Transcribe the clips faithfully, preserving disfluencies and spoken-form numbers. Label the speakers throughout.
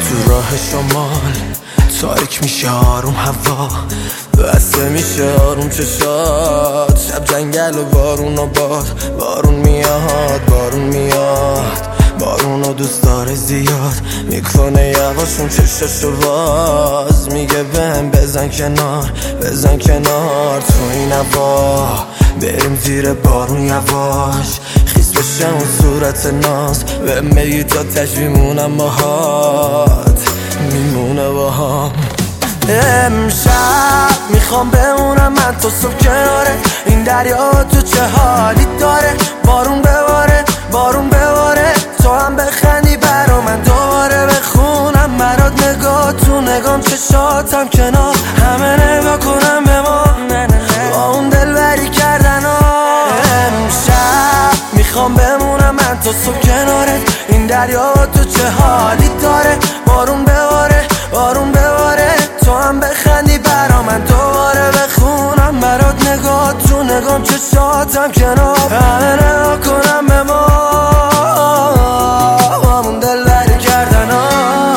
Speaker 1: تو راه شمال تاریک میشه آروم هوا، بسته میشه آروم چشات، شب جنگل و بارون و باد، بارون میاد بارون میاد، بارون و دوست داره زیاد، میکنه یواشون چشاشو باز، میگه بهم بزن کنار بزن کنار، تو این هوا بریم زیر بارون یواش، خیس بشه اون صورت ناز، به میگی تا تش میمونم باهات میمونه باهام. امشب میخوام بمونم من تو صبح کناره این دریا، تو چه حالی داره، بارون بباره بارون بباره، تو هم بخندی برا من دوباره بخونم برات، نگاه تو نگام چشاتم کنار همه نگاه کنم به ما با اون دلبری کردن ها. امشب میخوام بمونم من تو صبح کناره این دریا، تو چه حالی داره، بارون بباره بارون بباره، تو هم بخندی برا من دوباره بخونم برات، نگاه تو نگام چشاتم کنار همه نگاه کنم به ما همون دلبری کردن ها.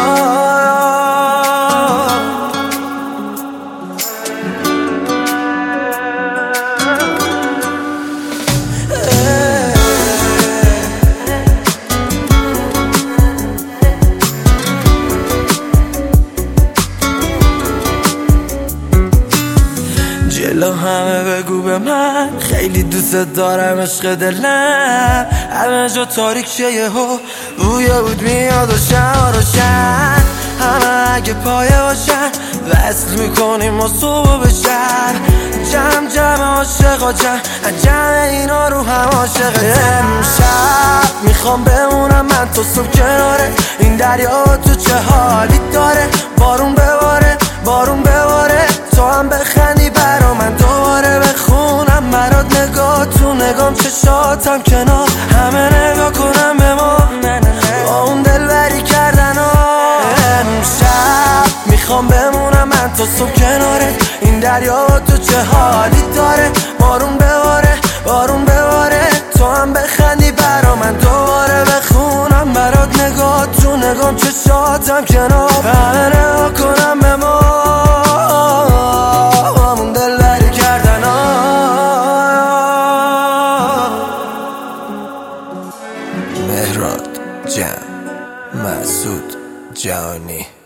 Speaker 1: جلو همه بگو به من خیلی دوست دارم عشق دلم، همه جا تاریک شه یهو بویا بود میاد و شهر روشن، همه اگه پایه باشن وصل میکنیم و صبح به شهر، جمع جمع عاشقا جمع جمع اینا رو هم عاشق. امشب میخوام بمونم من تو صبح کناره این دریا، تو چه حالی داره، بارون بباره بارون بباره، تو هم بخندی برا من دوباره بخونم برات، نگاه تو نگام چشاتم کنار همه نگاه کنم به ما با اون دلبری کردن ها. امشب میخوام بمونم من تو صبح کناره این دریا، تو چه حالی داره، بارون بباره بارون بباره، تو هم بخندی برا من دوباره بخونم برات، نگاه تو نگام چشاتم کنار همه نگاه کنم به ما همون دلبری کردن ها. مهراد جمع مسعود جهانی.